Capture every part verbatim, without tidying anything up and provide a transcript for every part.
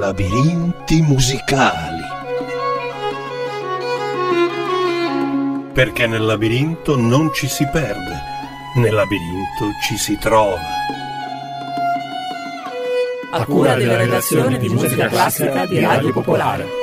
Labirinti musicali. Perché nel labirinto non ci si perde, nel labirinto ci si trova. A cura della redazione di musica classica di Radio Popolare.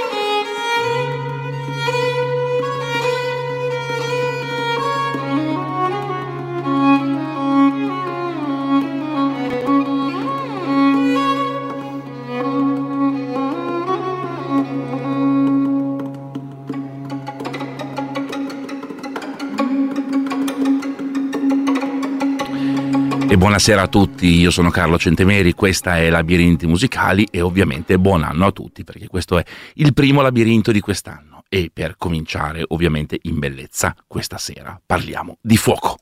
E buonasera a tutti, io sono Carlo Centemeri, questa è Labirinti Musicali e ovviamente buon anno a tutti perché questo è il primo labirinto di quest'anno e per cominciare ovviamente in bellezza questa sera parliamo di fuoco.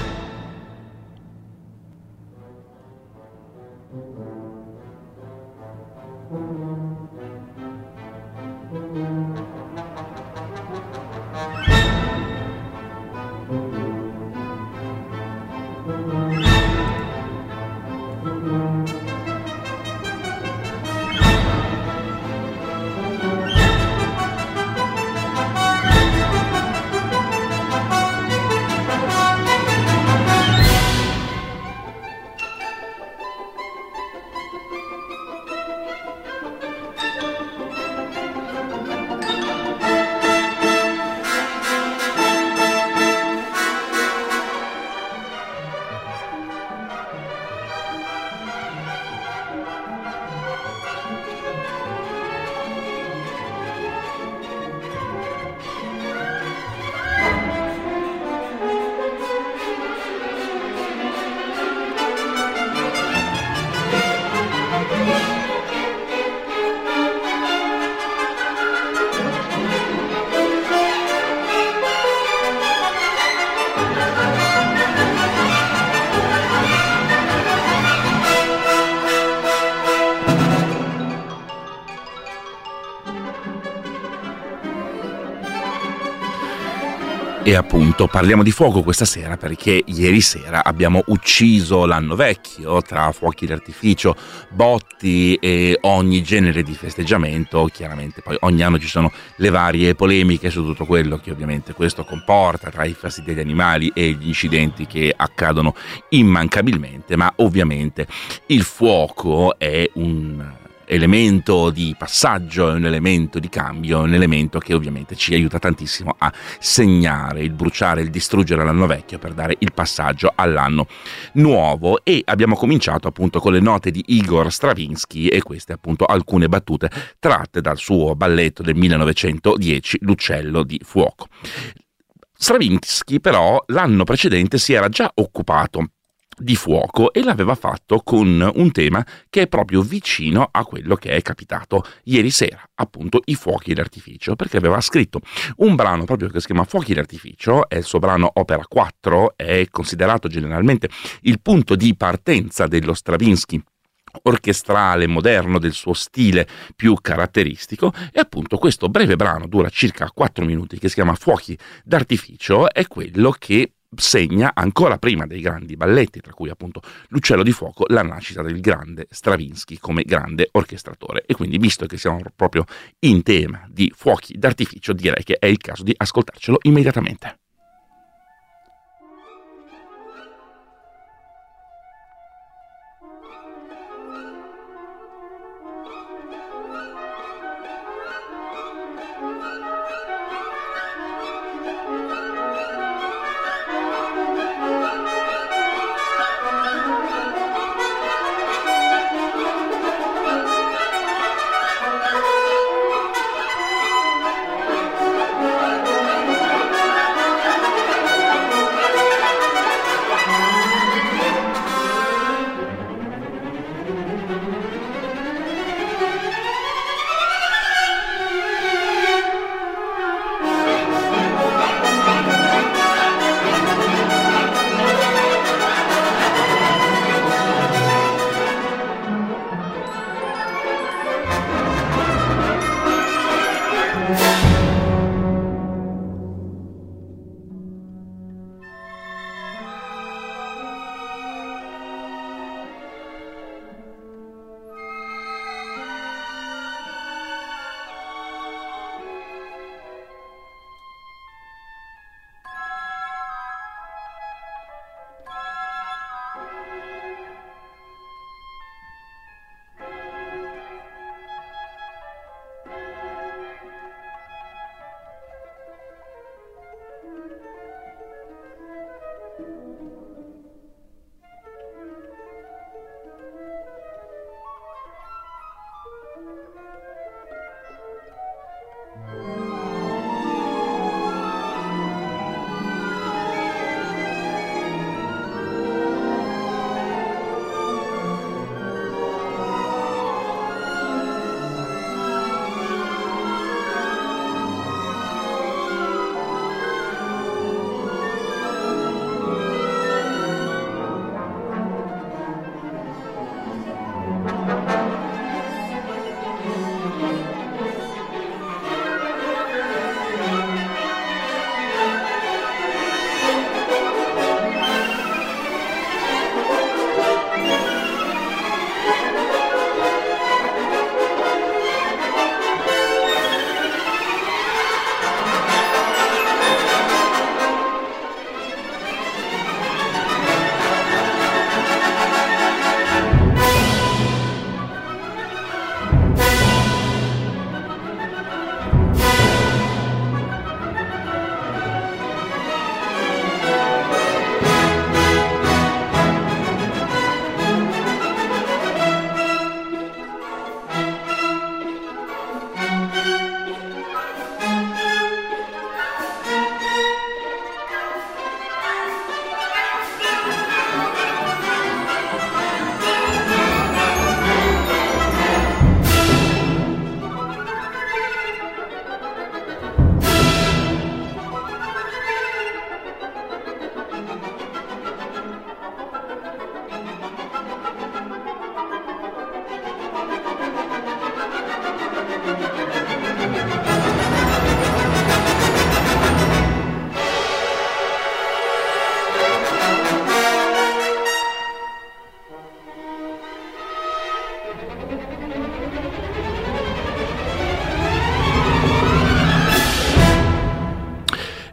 E appunto parliamo di fuoco questa sera perché ieri sera abbiamo ucciso l'anno vecchio tra fuochi d'artificio, botti e ogni genere di festeggiamento. Chiaramente poi ogni anno ci sono le varie polemiche su tutto quello che ovviamente questo comporta tra i fastidi degli animali e gli incidenti che accadono immancabilmente, ma ovviamente il fuoco è un elemento di passaggio, è un elemento di cambio, è un elemento che ovviamente ci aiuta tantissimo a segnare il bruciare, il distruggere l'anno vecchio per dare il passaggio all'anno nuovo. E abbiamo cominciato appunto con le note di Igor Stravinsky e queste appunto alcune battute tratte dal suo balletto del millenovecentodieci L'uccello di fuoco. Stravinsky però l'anno precedente si era già occupato di fuoco e l'aveva fatto con un tema che è proprio vicino a quello che è capitato ieri sera, appunto i fuochi d'artificio, perché aveva scritto un brano proprio che si chiama Fuochi d'artificio, è il suo brano opera quattro, è considerato generalmente il punto di partenza dello Stravinsky orchestrale moderno, del suo stile più caratteristico. E appunto questo breve brano dura circa quattro minuti che si chiama Fuochi d'artificio, è quello che segna ancora prima dei grandi balletti, tra cui appunto L'uccello di fuoco, la nascita del grande Stravinsky come grande orchestratore. E quindi, visto che siamo proprio in tema di fuochi d'artificio, direi che è il caso di ascoltarcelo immediatamente.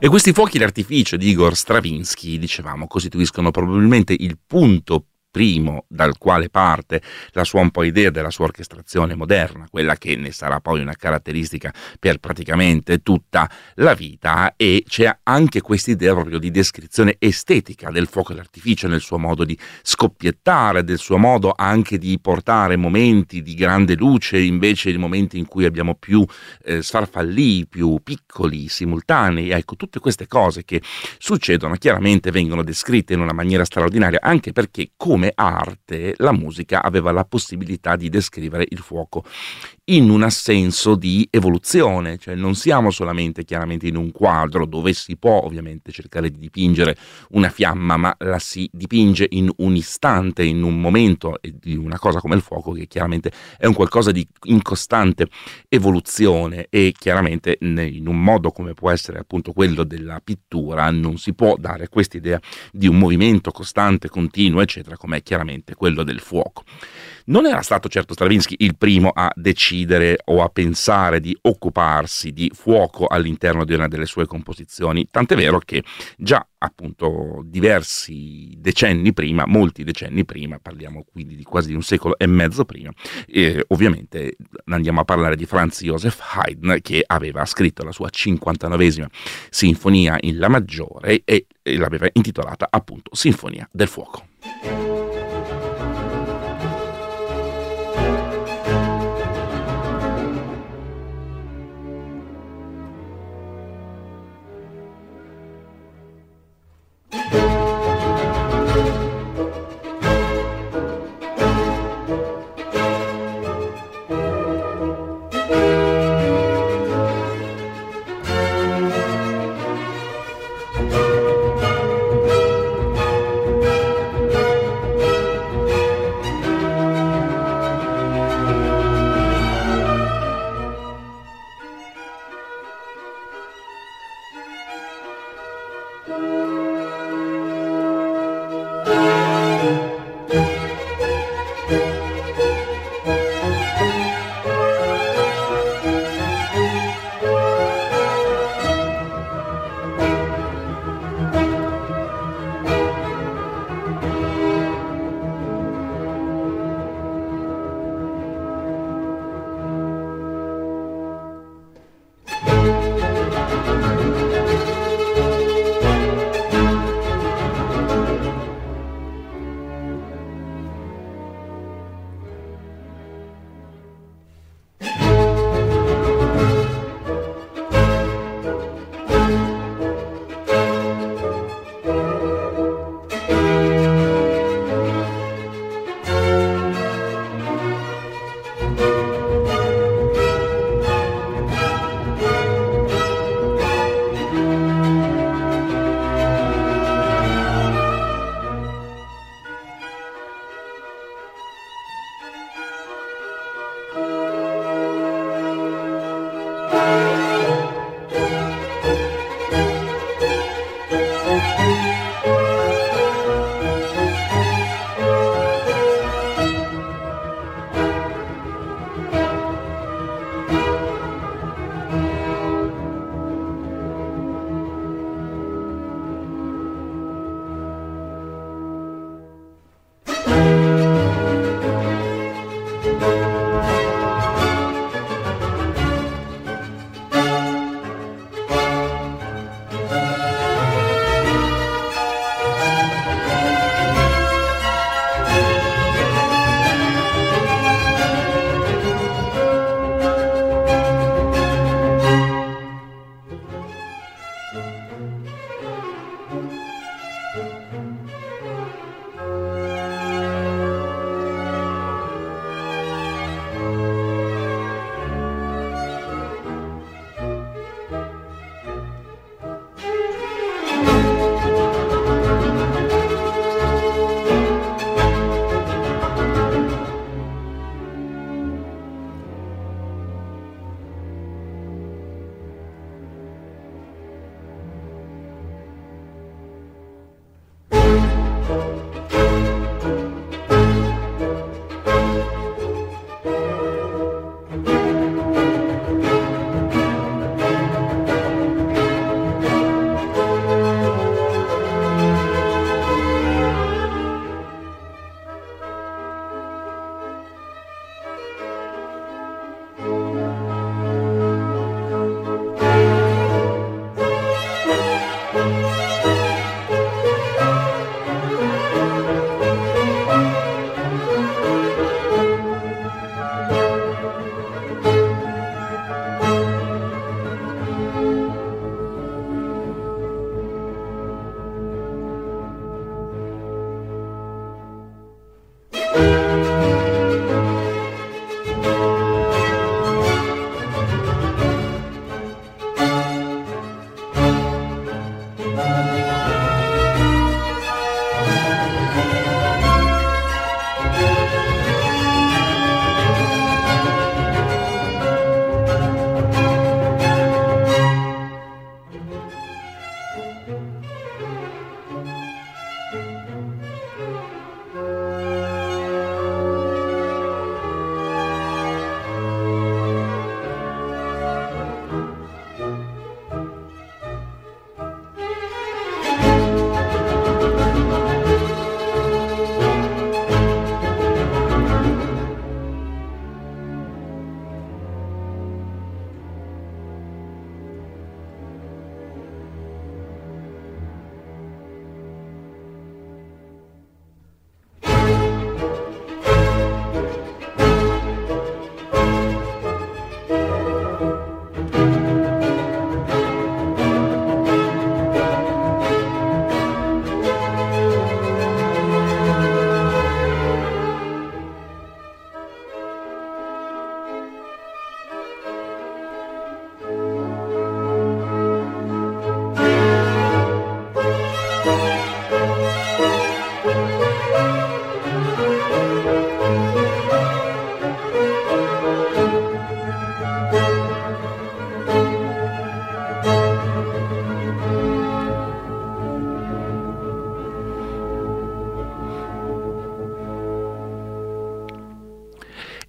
E questi fuochi d'artificio di Igor Stravinsky, dicevamo, costituiscono probabilmente il punto primo dal quale parte la sua un po' idea della sua orchestrazione moderna, quella che ne sarà poi una caratteristica per praticamente tutta la vita. E c'è anche questa idea proprio di descrizione estetica del fuoco d'artificio, nel suo modo di scoppiettare, del suo modo anche di portare momenti di grande luce invece di momenti in cui abbiamo più eh, sfarfallii, più piccoli, simultanei. Ecco, tutte queste cose che succedono chiaramente vengono descritte in una maniera straordinaria, anche perché come arte la musica aveva la possibilità di descrivere il fuoco in un assenso di evoluzione, cioè non siamo solamente chiaramente in un quadro dove si può ovviamente cercare di dipingere una fiamma, ma la si dipinge in un istante, in un momento, e di una cosa come il fuoco che chiaramente è un qualcosa di in costante evoluzione. E chiaramente in un modo come può essere appunto quello della pittura non si può dare questa idea di un movimento costante, continuo, eccetera, come è chiaramente quello del fuoco. Non era stato certo Stravinsky il primo a decidere o a pensare di occuparsi di fuoco all'interno di una delle sue composizioni, tant'è vero che già appunto diversi decenni prima, molti decenni prima, parliamo quindi di quasi di un secolo e mezzo prima, eh, ovviamente andiamo a parlare di Franz Joseph Haydn, che aveva scritto la sua cinquantanovesima sinfonia in La maggiore e, e l'aveva intitolata appunto Sinfonia del fuoco.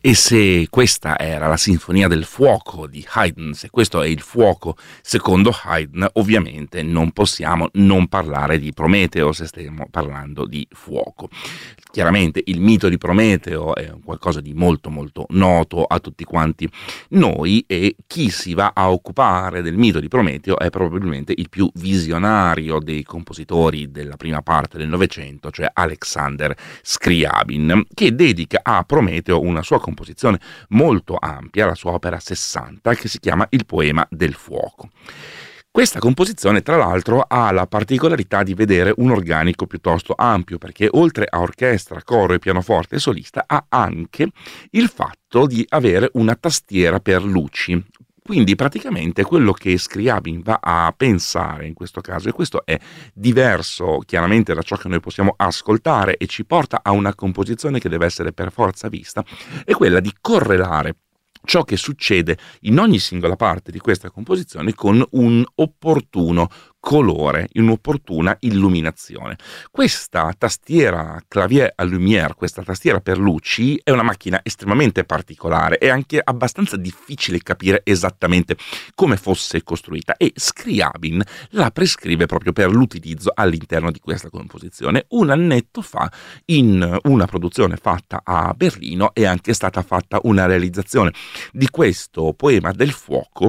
E se questa era la Sinfonia del Fuoco di Haydn, se questo è il fuoco secondo Haydn, ovviamente non possiamo non parlare di Prometeo se stiamo parlando di fuoco. Chiaramente il mito di Prometeo è qualcosa di molto molto noto a tutti quanti noi, e chi si va a occupare del mito di Prometeo è probabilmente il più visionario dei compositori della prima parte del Novecento, cioè Alexander Scriabin, che dedica a Prometeo una sua composizione molto ampia, la sua opera sessanta, che si chiama Il poema del fuoco. Questa composizione, tra l'altro, ha la particolarità di vedere un organico piuttosto ampio, perché oltre a orchestra, coro e pianoforte solista ha anche il fatto di avere una tastiera per luci. Quindi praticamente quello che Scriabin va a pensare in questo caso, e questo è diverso chiaramente da ciò che noi possiamo ascoltare e ci porta a una composizione che deve essere per forza vista, è quella di correlare ciò che succede in ogni singola parte di questa composizione con un opportuno colore, un'opportuna illuminazione. Questa tastiera clavier à lumière, questa tastiera per luci, è una macchina estremamente particolare, è anche abbastanza difficile capire esattamente come fosse costruita, e Scriabin la prescrive proprio per l'utilizzo all'interno di questa composizione. Un annetto fa, in una produzione fatta a Berlino, è anche stata fatta una realizzazione di questo poema del fuoco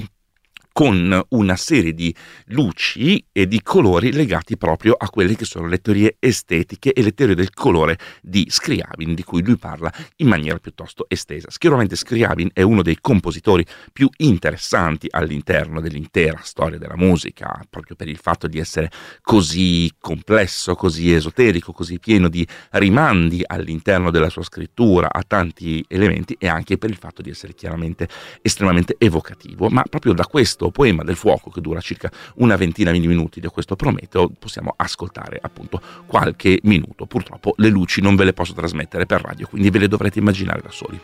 con una serie di luci e di colori legati proprio a quelle che sono le teorie estetiche e le teorie del colore di Scriabin, di cui lui parla in maniera piuttosto estesa. Sicuramente Scriabin è uno dei compositori più interessanti all'interno dell'intera storia della musica, proprio per il fatto di essere così complesso, così esoterico, così pieno di rimandi all'interno della sua scrittura a tanti elementi, e anche per il fatto di essere chiaramente estremamente evocativo. Ma proprio da questo poema del fuoco, che dura circa una ventina di minuti, di questo Prometeo, possiamo ascoltare appunto qualche minuto. Purtroppo le luci non ve le posso trasmettere per radio, quindi ve le dovrete immaginare da soli.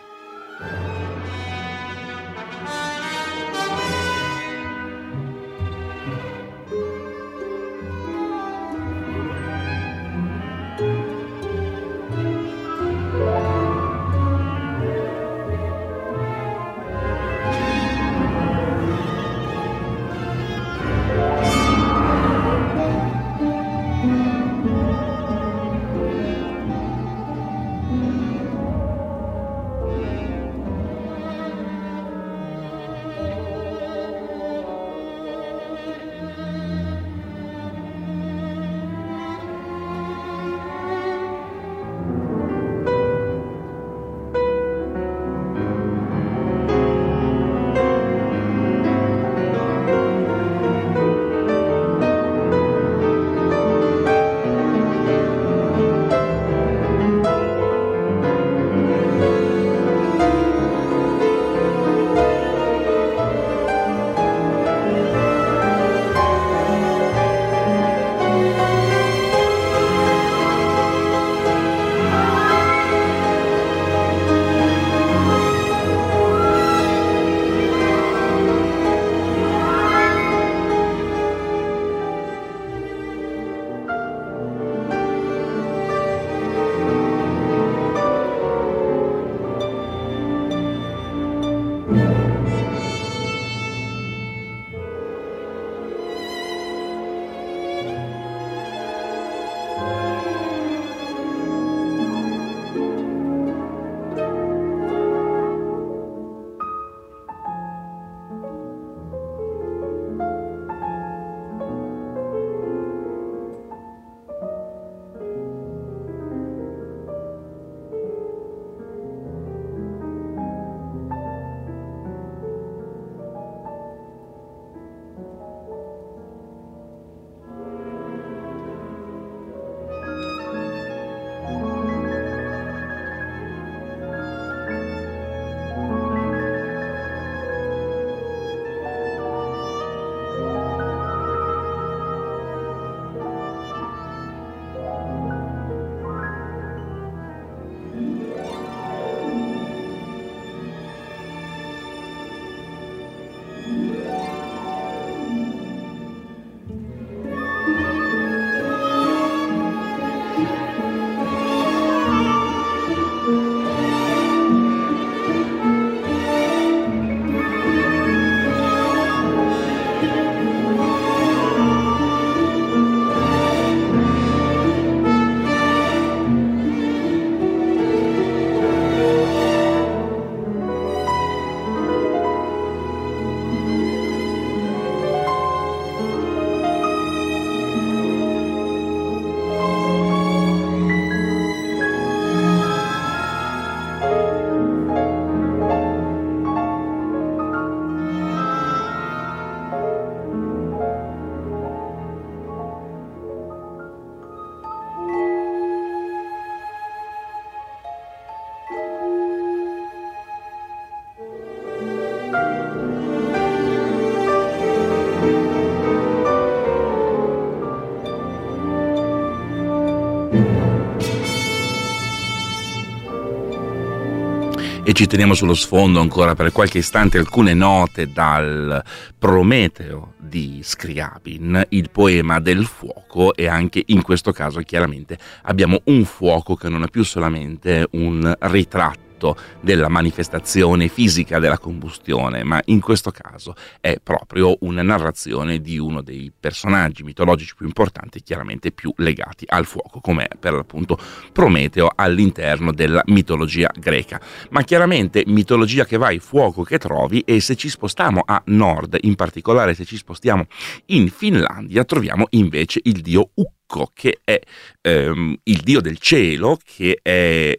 E ci teniamo sullo sfondo ancora per qualche istante alcune note dal Prometeo di Scriabin, il poema del fuoco, e anche in questo caso chiaramente abbiamo un fuoco che non è più solamente un ritratto della manifestazione fisica della combustione, ma in questo caso è proprio una narrazione di uno dei personaggi mitologici più importanti, chiaramente più legati al fuoco, come per l'appunto Prometeo all'interno della mitologia greca. Ma chiaramente mitologia che vai, fuoco che trovi, e se ci spostiamo a nord, in particolare se ci spostiamo in Finlandia, troviamo invece il dio Ukko, che è ehm, il dio del cielo, che è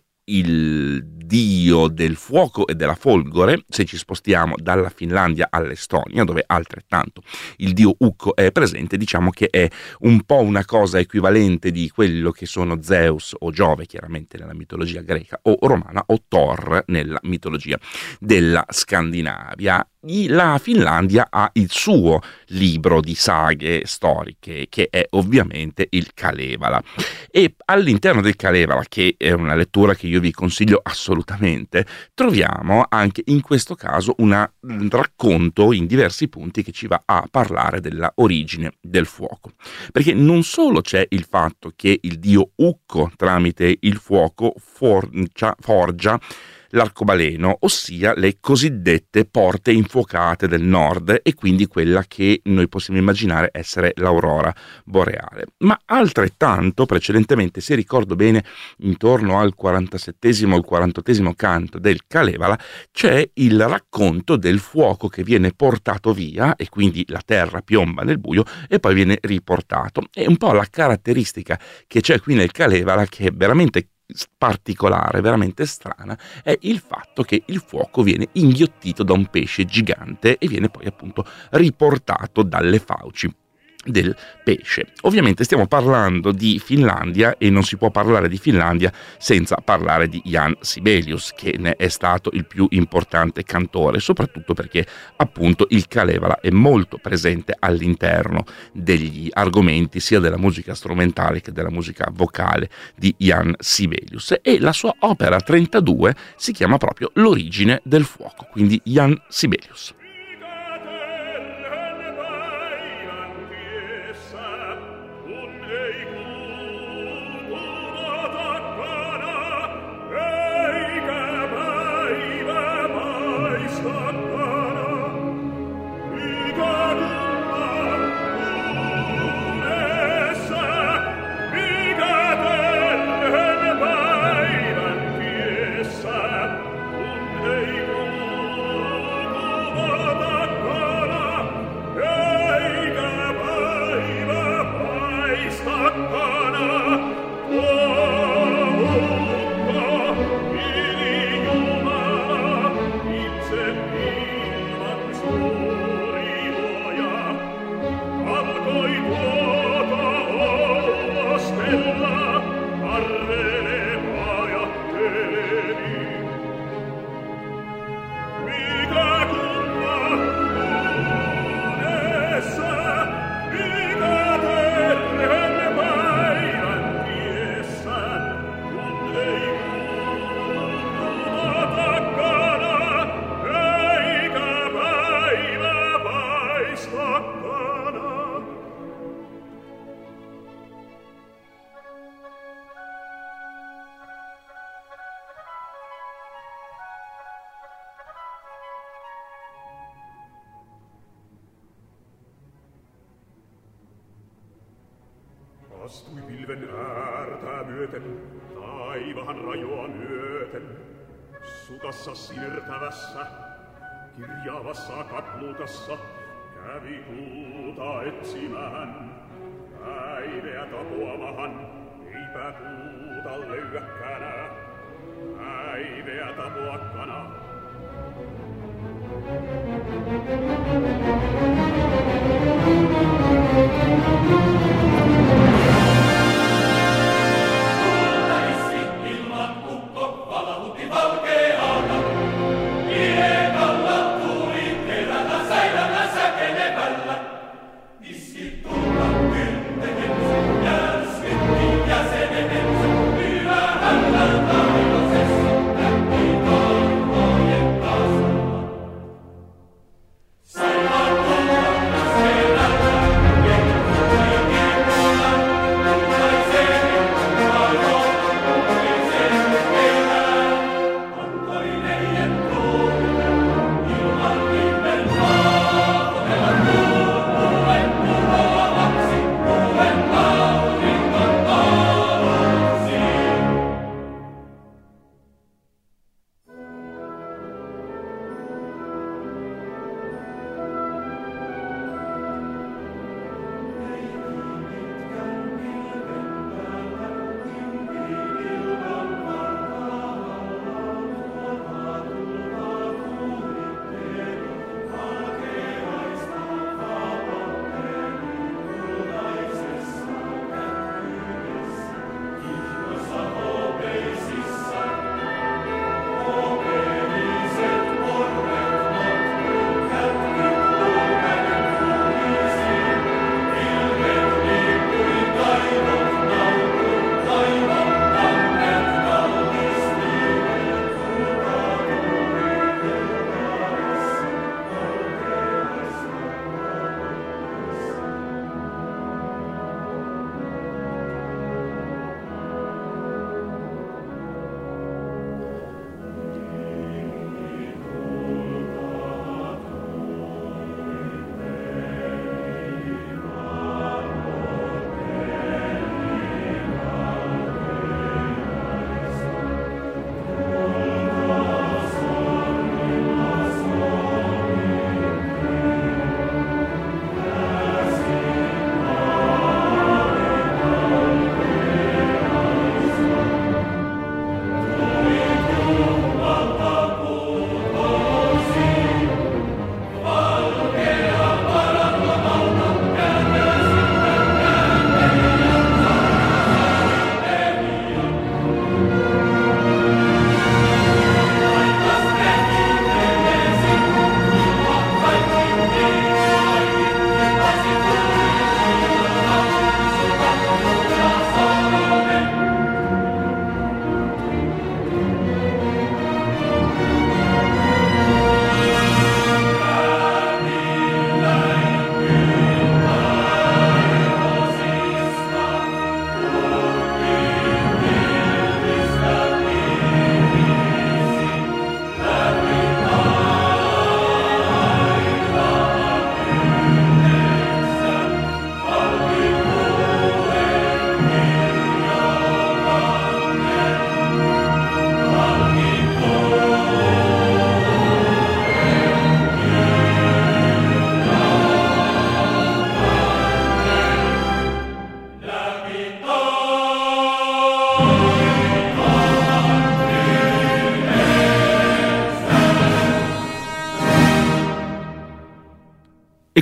il dio del fuoco e della folgore. Se ci spostiamo dalla Finlandia all'Estonia, dove altrettanto il dio Ukko è presente, diciamo che è un po' una cosa equivalente di quello che sono Zeus o Giove, chiaramente nella mitologia greca o romana, o Thor nella mitologia della Scandinavia. La Finlandia ha il suo libro di saghe storiche, che è ovviamente il Kalevala, e all'interno del Kalevala, che è una lettura che io vi consiglio assolutamente, troviamo anche in questo caso un racconto in diversi punti che ci va a parlare della origine del fuoco, perché non solo c'è il fatto che il dio Ukko tramite il fuoco forgia, forgia l'arcobaleno, ossia le cosiddette porte infuocate del nord, e quindi quella che noi possiamo immaginare essere l'aurora boreale. Ma altrettanto, precedentemente, se ricordo bene, intorno al quarantasettesimo o il quarantottesimo canto del Kalevala, c'è il racconto del fuoco che viene portato via, e quindi la terra piomba nel buio e poi viene riportato. È un po' la caratteristica che c'è qui nel Kalevala, che è veramente particolare, veramente strana, è il fatto che il fuoco viene inghiottito da un pesce gigante e viene poi appunto riportato dalle fauci del pesce. Ovviamente stiamo parlando di Finlandia, e non si può parlare di Finlandia senza parlare di Jan Sibelius, che ne è stato il più importante cantore, soprattutto perché appunto il Kalevala è molto presente all'interno degli argomenti sia della musica strumentale che della musica vocale di Jan Sibelius, e la sua opera trentadue si chiama proprio L'origine del fuoco, quindi Jan Sibelius. Astui pilven äärtää myöten, taivahan rajoa myöten, sukassa siirtävässä, kirjavassa kaplukassa, kävi kuuta etsimään. Päiveä tapoamahan, eipä kuuta löyäkkänä, päiveä tapoakkana. Jäsenenensä, hyvä hällä taivasessa, näki taivaan.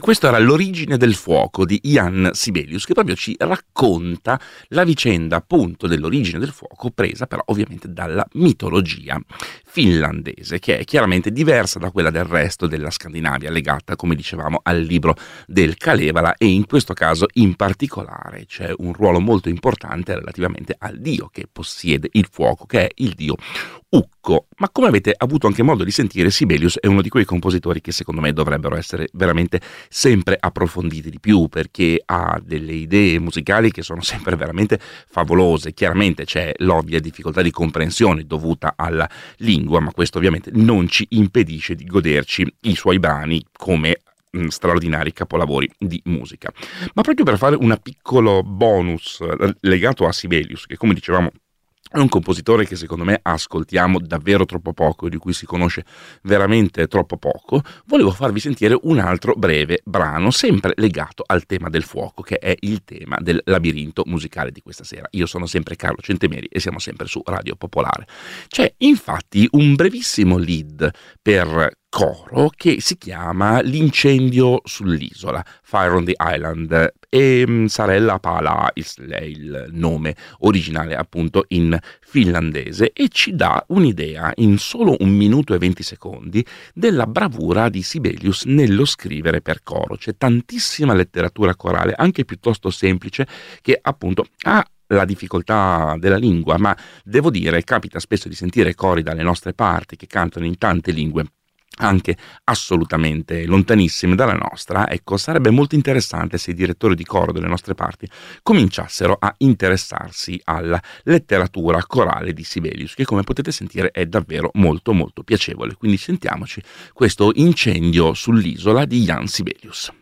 Questo era L'origine del fuoco di Jan Sibelius, che proprio ci racconta la vicenda appunto dell'origine del fuoco, presa però ovviamente dalla mitologia finlandese, che è chiaramente diversa da quella del resto della Scandinavia, legata, come dicevamo, al libro del Kalevala, e in questo caso in particolare c'è un ruolo molto importante relativamente al dio che possiede il fuoco, che è il dio Ukko. Ma come avete avuto anche modo di sentire, Sibelius è uno di quei compositori che secondo me dovrebbero essere veramente sempre approfonditi di più, perché ha delle idee musicali che sono sempre veramente favolose. Chiaramente c'è l'ovvia difficoltà di comprensione dovuta alla lingua, ma questo ovviamente non ci impedisce di goderci i suoi brani come mh, straordinari capolavori di musica. Ma proprio per fare un piccolo bonus eh, legato a Sibelius, che come dicevamo è un compositore che secondo me ascoltiamo davvero troppo poco, di cui si conosce veramente troppo poco, volevo farvi sentire un altro breve brano, sempre legato al tema del fuoco, che è il tema del labirinto musicale di questa sera. Io sono sempre Carlo Centemeri e siamo sempre su Radio Popolare. C'è infatti un brevissimo lead per coro che si chiama L'incendio sull'isola, Fire on the Island, e um, Sarella Pala è il nome originale appunto in finlandese, e ci dà un'idea in solo un minuto e venti secondi della bravura di Sibelius nello scrivere per coro. C'è tantissima letteratura corale, anche piuttosto semplice, che appunto ha la difficoltà della lingua, ma devo dire capita spesso di sentire cori dalle nostre parti che cantano in tante lingue anche assolutamente lontanissime dalla nostra. Ecco, sarebbe molto interessante se i direttori di coro delle nostre parti cominciassero a interessarsi alla letteratura corale di Sibelius, che come potete sentire è davvero molto molto piacevole. Quindi sentiamoci questo Incendio sull'isola di Jan Sibelius.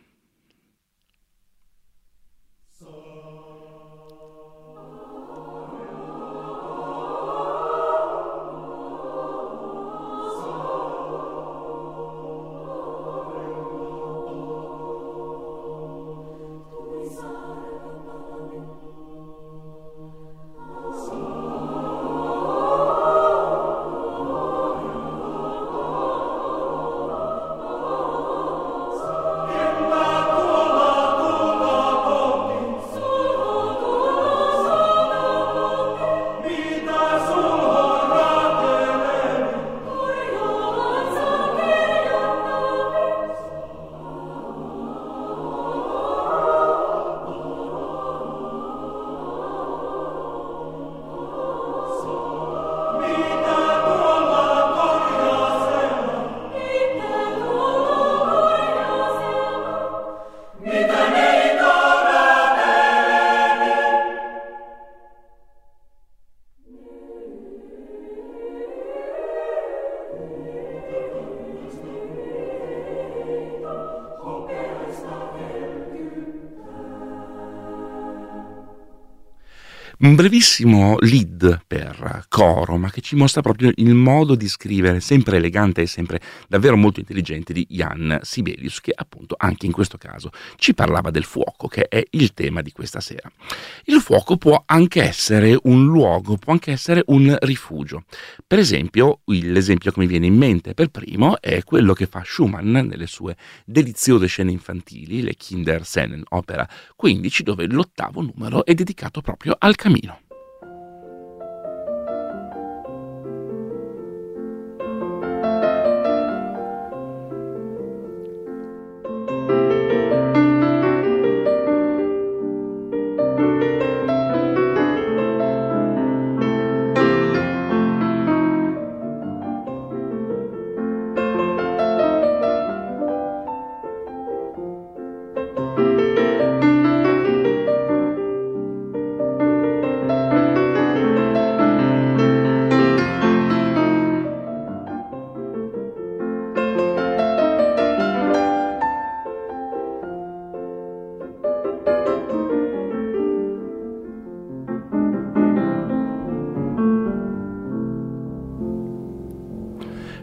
Un brevissimo lead per coro, ma che ci mostra proprio il modo di scrivere sempre elegante e sempre davvero molto intelligente di Jan Sibelius, che appunto anche in questo caso ci parlava del fuoco, che è il tema di questa sera. Il fuoco può anche essere un luogo, può anche essere un rifugio. Per esempio, l'esempio che mi viene in mente per primo è quello che fa Schumann nelle sue deliziose scene infantili, le Kinderscenen, opera quindici, dove l'ottavo numero è dedicato proprio al camino.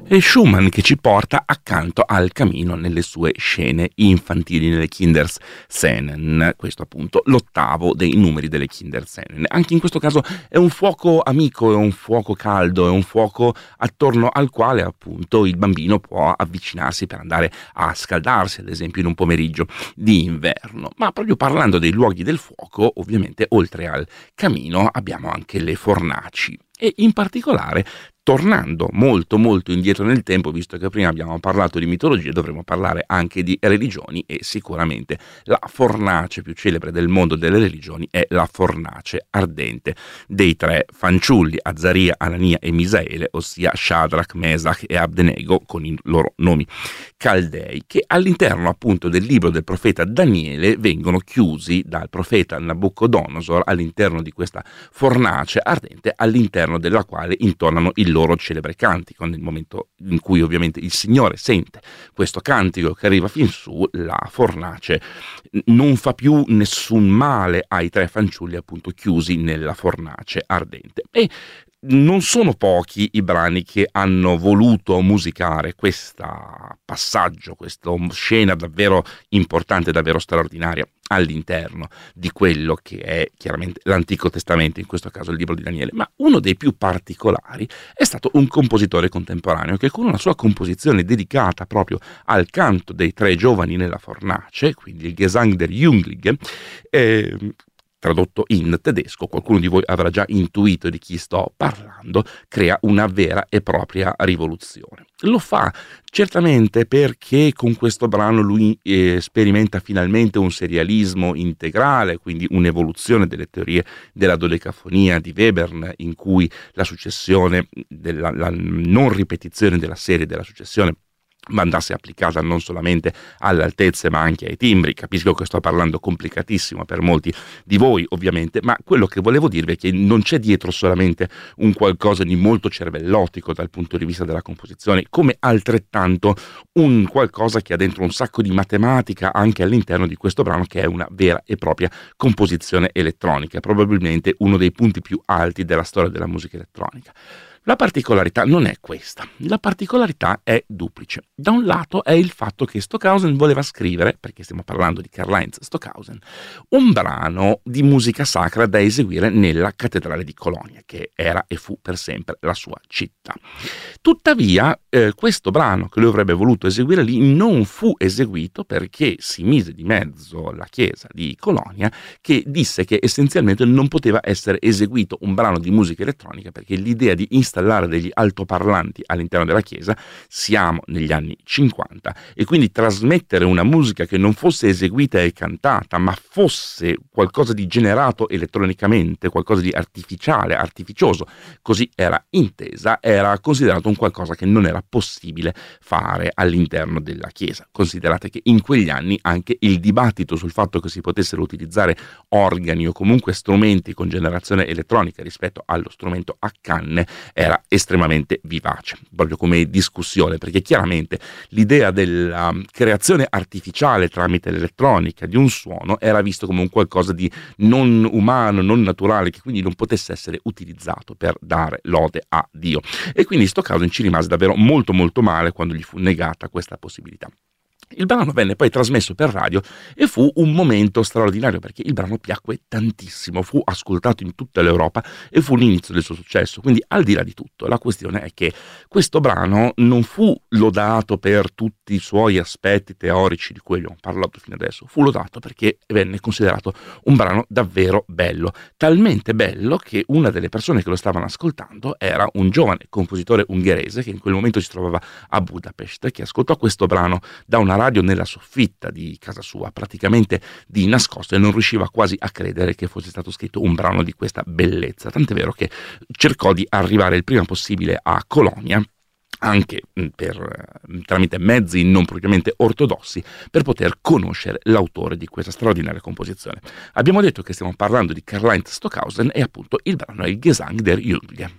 E Schumann che ci porta accanto al camino nelle sue scene infantili, nelle Kinderscenen, questo appunto l'ottavo dei numeri delle Kinderscenen. Anche in questo caso è un fuoco amico, è un fuoco caldo, è un fuoco attorno al quale appunto il bambino può avvicinarsi per andare a scaldarsi, ad esempio in un pomeriggio di inverno. Ma proprio parlando dei luoghi del fuoco, ovviamente oltre al camino abbiamo anche le fornaci e in particolare, tornando molto molto indietro nel tempo, visto che prima abbiamo parlato di mitologia, dovremo parlare anche di religioni e sicuramente la fornace più celebre del mondo delle religioni è la fornace ardente dei tre fanciulli, Azaria, Anania e Misaele, ossia Shadrach, Mesach e Abdenego con i loro nomi caldei, che all'interno appunto del libro del profeta Daniele vengono chiusi dal profeta Nabucodonosor all'interno di questa fornace ardente, all'interno della quale intonano il loro celebre cantico. Nel momento in cui ovviamente il Signore sente questo cantico che arriva fin su, la fornace non fa più nessun male ai tre fanciulli appunto chiusi nella fornace ardente. E non sono pochi i brani che hanno voluto musicare questo passaggio, questa scena davvero importante, davvero straordinaria all'interno di quello che è chiaramente l'Antico Testamento, in questo caso il libro di Daniele. Ma uno dei più particolari è stato un compositore contemporaneo che con una sua composizione dedicata proprio al canto dei tre giovani nella fornace, quindi il Gesang der Jünglinge, eh, tradotto in tedesco, qualcuno di voi avrà già intuito di chi sto parlando, crea una vera e propria rivoluzione. Lo fa certamente perché con questo brano lui eh, sperimenta finalmente un serialismo integrale, quindi un'evoluzione delle teorie della dodecafonia di Webern, in cui la successione, della, la non ripetizione della serie della successione ma andasse applicata non solamente alle altezze ma anche ai timbri. Capisco che sto parlando complicatissimo per molti di voi ovviamente, ma quello che volevo dirvi è che non c'è dietro solamente un qualcosa di molto cervellotico dal punto di vista della composizione, come altrettanto un qualcosa che ha dentro un sacco di matematica anche all'interno di questo brano, che è una vera e propria composizione elettronica, probabilmente uno dei punti più alti della storia della musica elettronica. La particolarità non è questa, la particolarità è duplice. Da un lato è il fatto che Stockhausen voleva scrivere, perché stiamo parlando di Karl-Heinz Stockhausen, un brano di musica sacra da eseguire nella cattedrale di Colonia, che era e fu per sempre la sua città. Tuttavia, eh, questo brano che lui avrebbe voluto eseguire lì non fu eseguito perché si mise di mezzo la chiesa di Colonia, che disse che essenzialmente non poteva essere eseguito un brano di musica elettronica perché l'idea di installare installare degli altoparlanti all'interno della chiesa, siamo negli anni cinquanta, e quindi trasmettere una musica che non fosse eseguita e cantata, ma fosse qualcosa di generato elettronicamente, qualcosa di artificiale, artificioso, così era intesa, era considerato un qualcosa che non era possibile fare all'interno della chiesa. Considerate che in quegli anni anche il dibattito sul fatto che si potessero utilizzare organi o comunque strumenti con generazione elettronica rispetto allo strumento a canne era estremamente vivace, proprio come discussione, perché chiaramente l'idea della creazione artificiale tramite l'elettronica di un suono era visto come un qualcosa di non umano, non naturale, che quindi non potesse essere utilizzato per dare lode a Dio. E quindi Stockhausen ci rimase davvero molto molto male quando gli fu negata questa possibilità. Il brano venne poi trasmesso per radio e fu un momento straordinario perché il brano piacque tantissimo, fu ascoltato in tutta l'Europa e fu l'inizio del suo successo. Quindi, al di là di tutto, la questione è che questo brano non fu lodato per tutti i suoi aspetti teorici di cui abbiamo parlato fino adesso, fu lodato perché venne considerato un brano davvero bello, talmente bello che una delle persone che lo stavano ascoltando era un giovane compositore ungherese che in quel momento si trovava a Budapest, che ascoltò questo brano da una radio nella soffitta di casa sua, praticamente di nascosto, e non riusciva quasi a credere che fosse stato scritto un brano di questa bellezza, tant'è vero che cercò di arrivare il prima possibile a Colonia, anche per, tramite mezzi non propriamente ortodossi, per poter conoscere l'autore di questa straordinaria composizione. Abbiamo detto che stiamo parlando di Karl-Heinz Stockhausen e appunto il brano è il Gesang der Jünglinge.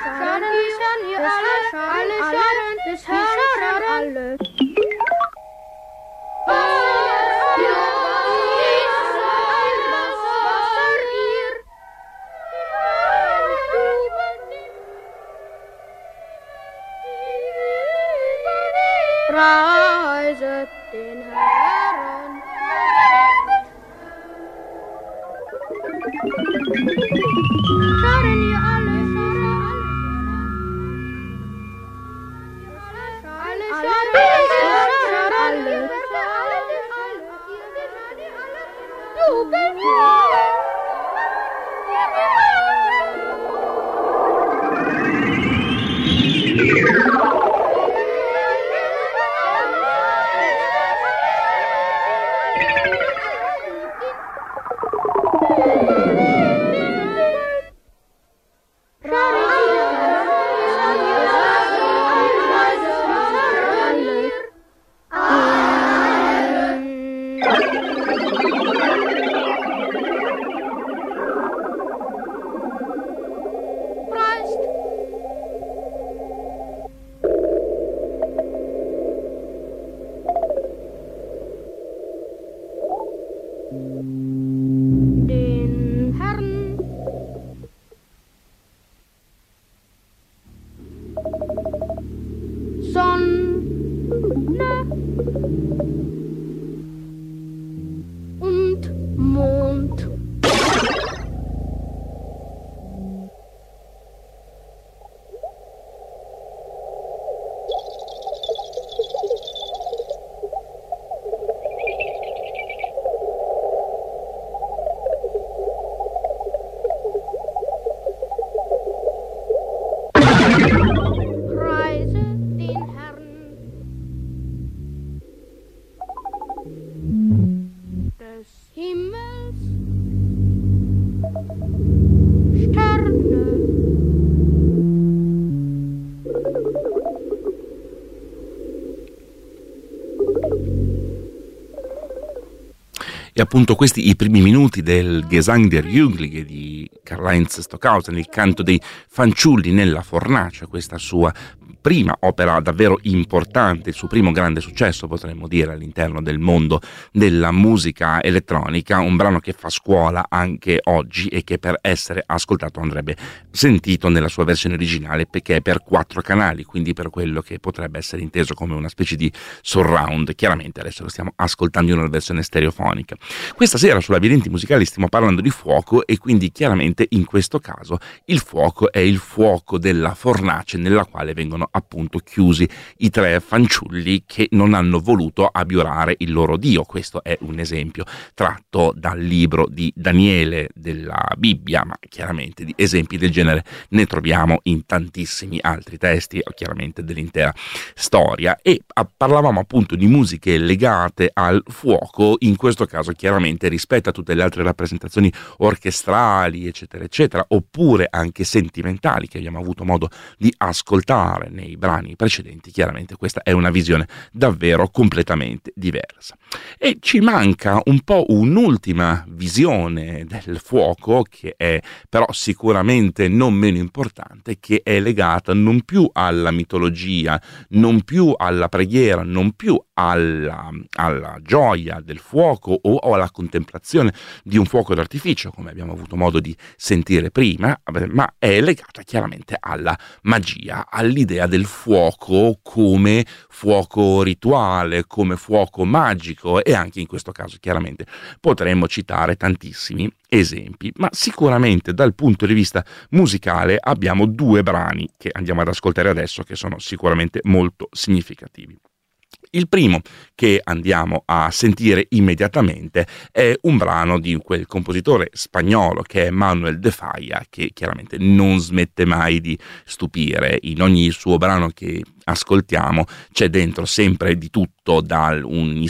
Scharen, Scharen, ihr alle, Scharen, alle, des Herrn, alle. Preiset den Herrn. Scharen ihr alle, alle, alle, alle, alle, den Herrn. Sonne und Mond. Preise den Herrn des Himmels, Sterne. E appunto questi i primi minuti del Gesang der Jünglinge di Karl-Heinz Stockhausen, il canto dei fanciulli nella fornace, questa sua prima opera davvero importante, il suo primo grande successo, potremmo dire, all'interno del mondo della musica elettronica, un brano che fa scuola anche oggi e che per essere ascoltato andrebbe sentito nella sua versione originale, perché è per quattro canali, quindi per quello che potrebbe essere inteso come una specie di surround. Chiaramente adesso lo stiamo ascoltando in una versione stereofonica. Questa sera su Labirinti Musicali stiamo parlando di fuoco e quindi chiaramente in questo caso il fuoco è il fuoco della fornace nella quale vengono appunto chiusi i tre fanciulli che non hanno voluto abiurare il loro Dio. Questo è un esempio tratto dal libro di Daniele della Bibbia, ma chiaramente di esempi del genere ne troviamo in tantissimi altri testi, chiaramente dell'intera storia. E parlavamo appunto di musiche legate al fuoco, in questo caso chiaramente rispetto a tutte le altre rappresentazioni orchestrali eccetera eccetera, oppure anche sentimentali che abbiamo avuto modo di ascoltare nei brani precedenti, chiaramente questa è una visione davvero completamente diversa. E ci manca un po' un'ultima visione del fuoco, che è però sicuramente non meno importante, che è legata non più alla mitologia, non più alla preghiera, non più alla, alla gioia del fuoco o, o alla contemplazione di un fuoco d'artificio, come abbiamo avuto modo di sentire prima, ma è legata chiaramente alla magia, all'idea del fuoco come fuoco rituale, come fuoco magico, e anche in questo caso chiaramente potremmo citare tantissimi esempi, ma sicuramente dal punto di vista musicale abbiamo due brani che andiamo ad ascoltare adesso che sono sicuramente molto significativi. Il primo che andiamo a sentire immediatamente è un brano di quel compositore spagnolo che è Manuel de Falla, che chiaramente non smette mai di stupire. In ogni suo brano che ascoltiamo c'è dentro sempre di tutto, da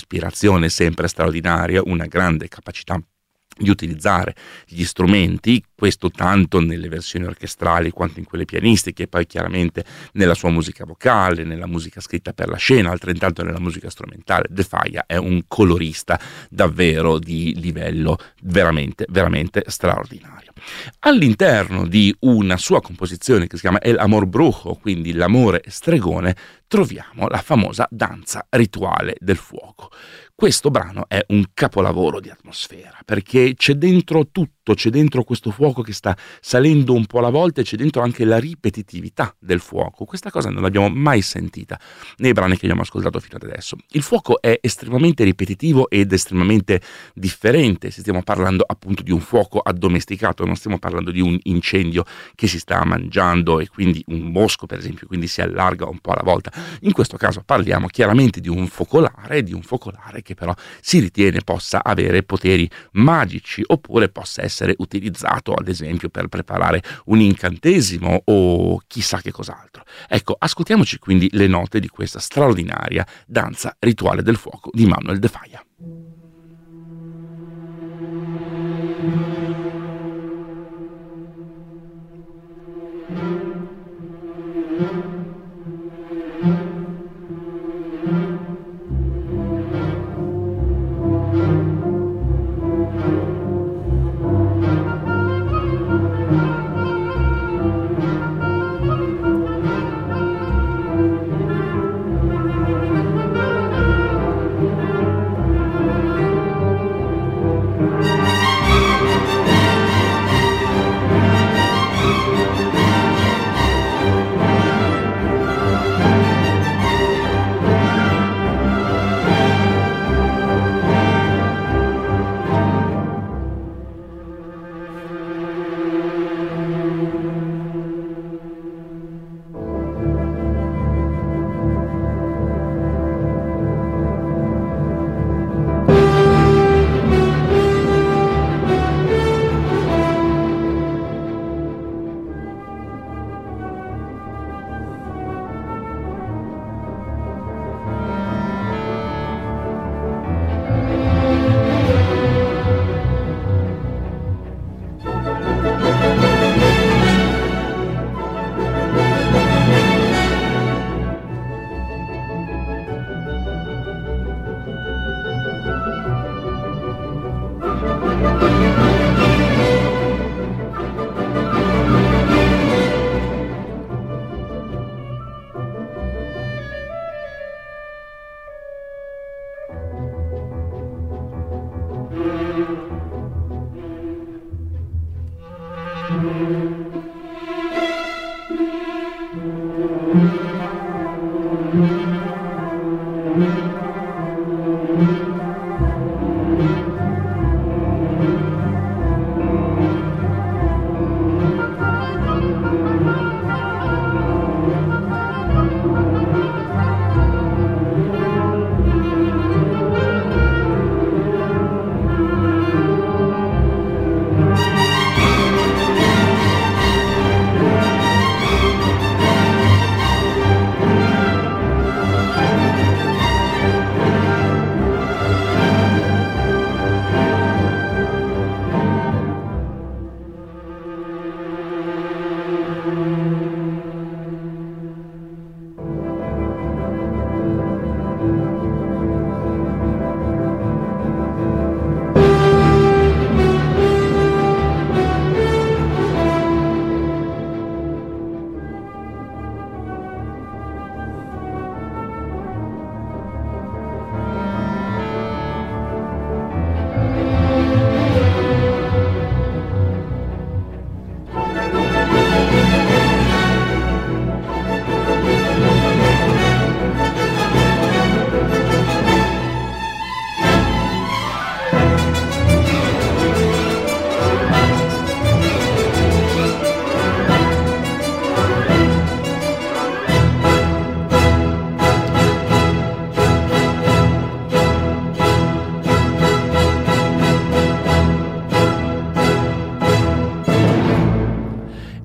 un'ispirazione sempre straordinaria, una grande capacità di utilizzare gli strumenti questo tanto nelle versioni orchestrali quanto in quelle pianistiche, e poi chiaramente nella sua musica vocale, nella musica scritta per la scena, altrettanto nella musica strumentale. De Falla è un colorista davvero di livello veramente, veramente straordinario. All'interno di una sua composizione che si chiama El Amor Brujo, quindi l'amore stregone, troviamo la famosa danza rituale del fuoco. Questo brano è un capolavoro di atmosfera, perché c'è dentro tutto, c'è dentro questo fuoco che sta salendo un po' alla volta, e c'è dentro anche la ripetitività del fuoco. Questa cosa non l'abbiamo mai sentita nei brani che abbiamo ascoltato fino ad adesso. Il fuoco è estremamente ripetitivo ed estremamente differente, se stiamo parlando appunto di un fuoco addomesticato, non stiamo parlando di un incendio che si sta mangiando e quindi un bosco per esempio, quindi si allarga un po' alla volta. In questo caso parliamo chiaramente di un focolare, di un focolare che però si ritiene possa avere poteri magici, oppure possa essere utilizzato ad esempio per preparare un incantesimo o chissà che cos'altro. Ecco, ascoltiamoci quindi le note di questa straordinaria danza rituale del fuoco di Manuel de Falla.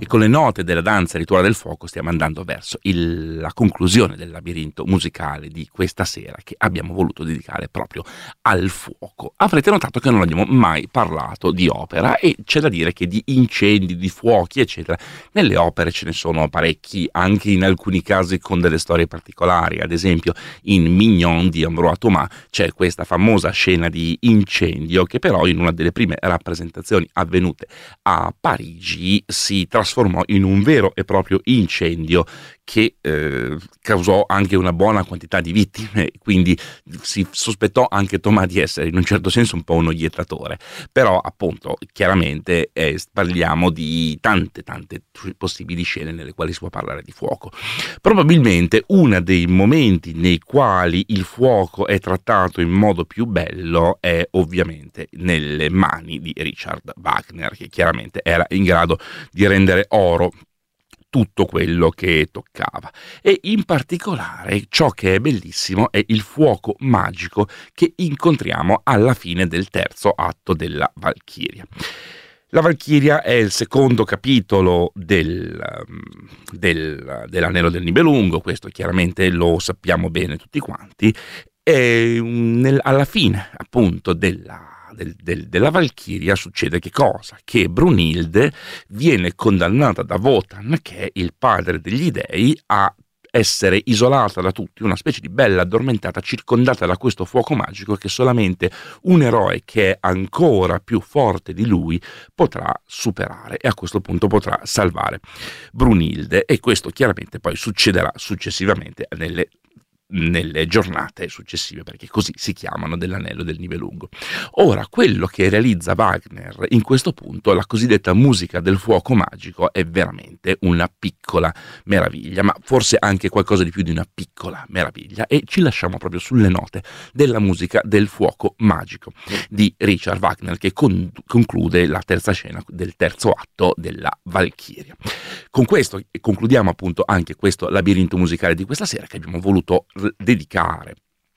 con le note della danza Rituale del Fuoco stiamo andando verso il, la conclusione del labirinto musicale di questa sera, che abbiamo voluto dedicare proprio al fuoco. Avrete notato che non abbiamo mai parlato di opera, e c'è da dire che di incendi, di fuochi eccetera nelle opere ce ne sono parecchi, anche in alcuni casi con delle storie particolari. Ad esempio in Mignon di Ambroise Thomas c'è questa famosa scena di incendio che però in una delle prime rappresentazioni avvenute a Parigi si trasformò in un vero e proprio incendio che eh, causò anche una buona quantità di vittime, quindi si sospettò anche Thomas di essere in un certo senso un po' uno iettatore, però appunto chiaramente eh, parliamo di tante tante possibili scene nelle quali si può parlare di fuoco. Probabilmente uno dei momenti nei quali il fuoco è trattato in modo più bello è ovviamente nelle mani di Richard Wagner, che chiaramente era in grado di rendere oro tutto quello che toccava, e in particolare ciò che è bellissimo è il fuoco magico che incontriamo alla fine del terzo atto della Valchiria. La Valchiria è il secondo capitolo del, del, dell'Anello del Nibelungo, questo chiaramente lo sappiamo bene tutti quanti, e nel, alla fine appunto della Del, del, della Valchiria succede che cosa? Che Brunilde viene condannata da Wotan, che è il padre degli dei, a essere isolata da tutti, una specie di bella addormentata circondata da questo fuoco magico che solamente un eroe che è ancora più forte di lui potrà superare, e a questo punto potrà salvare Brunilde, e questo chiaramente poi succederà successivamente nelle nelle giornate successive, perché così si chiamano, dell'Anello del Nibelungo. Ora, quello che realizza Wagner in questo punto, la cosiddetta musica del fuoco magico, è veramente una piccola meraviglia, ma forse anche qualcosa di più di una piccola meraviglia, e ci lasciamo proprio sulle note della musica del fuoco magico di Richard Wagner, che con- conclude la terza scena del terzo atto della Valchiria. Con questo concludiamo appunto anche questo labirinto musicale di questa sera, che abbiamo voluto dedicare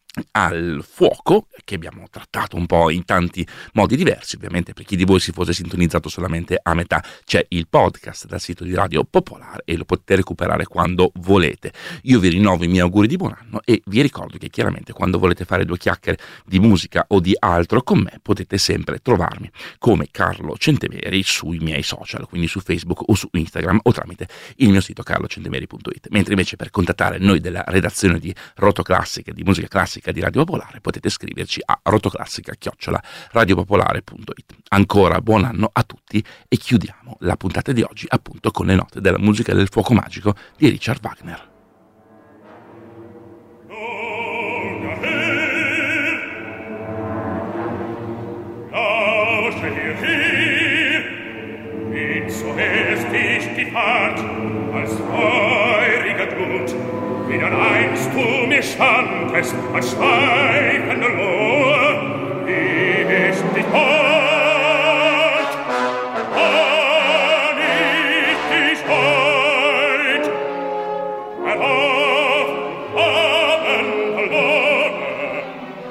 al fuoco, che abbiamo trattato un po' in tanti modi diversi. Ovviamente, per chi di voi si fosse sintonizzato solamente a metà, c'è il podcast dal sito di Radio Popolare e lo potete recuperare quando volete. Io vi rinnovo i miei auguri di buon anno e vi ricordo che chiaramente quando volete fare due chiacchiere di musica o di altro con me potete sempre trovarmi come Carlo Centemeri sui miei social, quindi su Facebook o su Instagram, o tramite il mio sito carlo centemeri punto it. Mentre invece per contattare noi della redazione di Rotoclassica, di musica classica di Radio Popolare, potete scriverci a rotoclassica chiocciola radiopopolare punto it. Ancora buon anno a tutti, e chiudiamo la puntata di oggi appunto con le note della musica del fuoco magico di Richard Wagner. So ist dich die Fahrt als feuriger Glut, wie dann einst du mir standest als schweifender Lohr, wie ist die Fahrt, wann ich dich heut, herauf, Abendalone,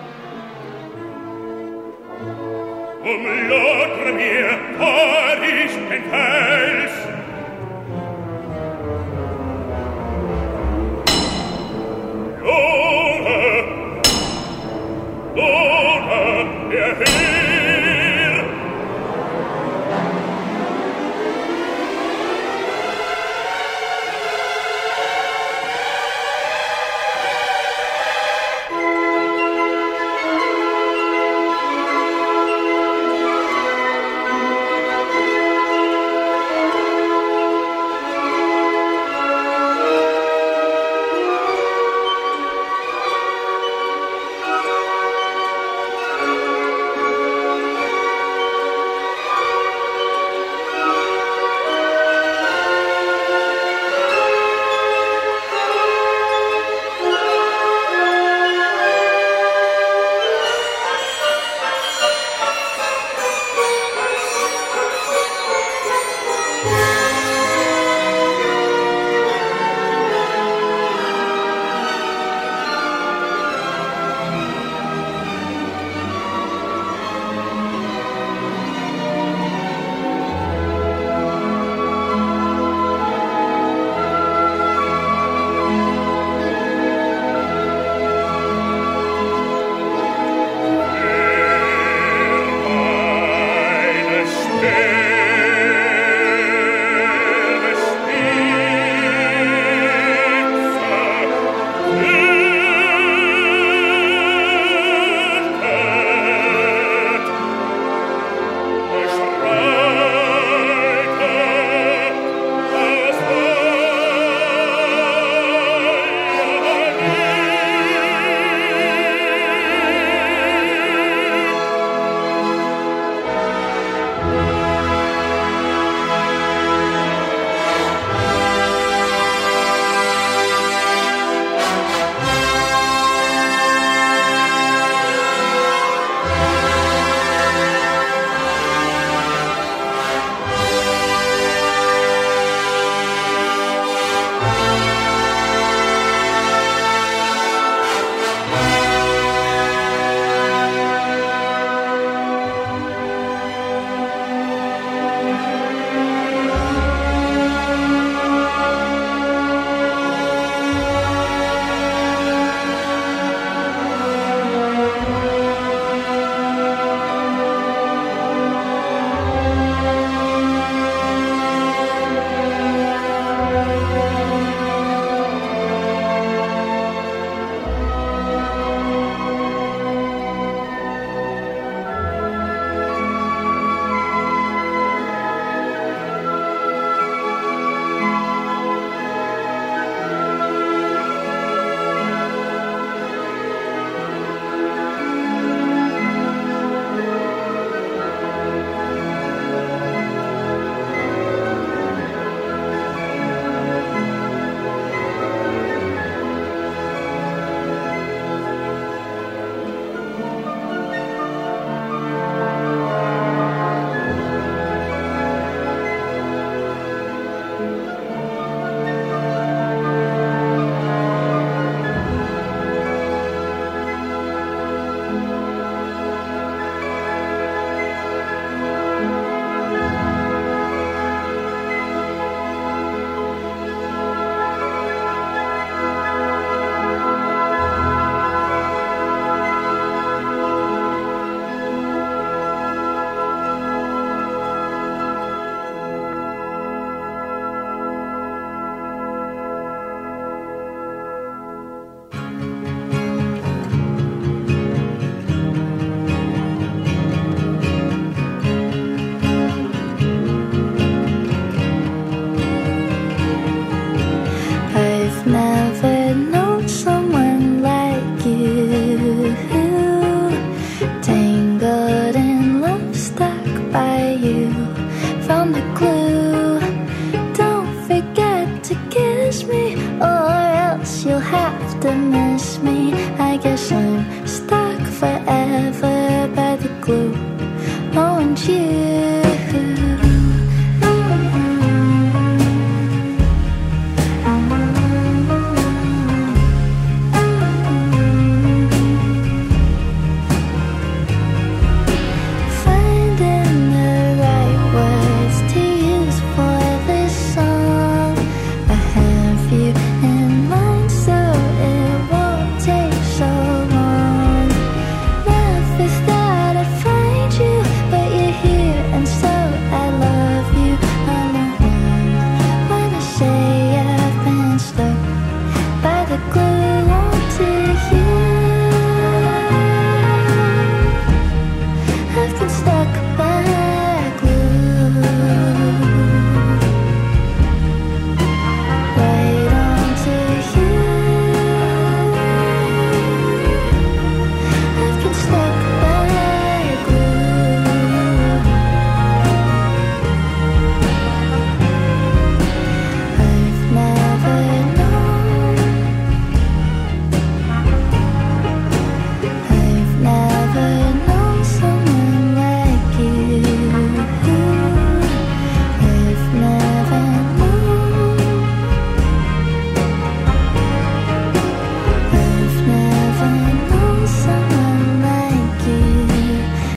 umlodre mir vor ich den Fels, Lore, Lore, der Himmel, never known someone like you. Tangled in love, stuck by you. Found the clue. Don't forget to kiss me, or else you'll have to miss me. I guess I'm stuck forever by the glue. Oh, and you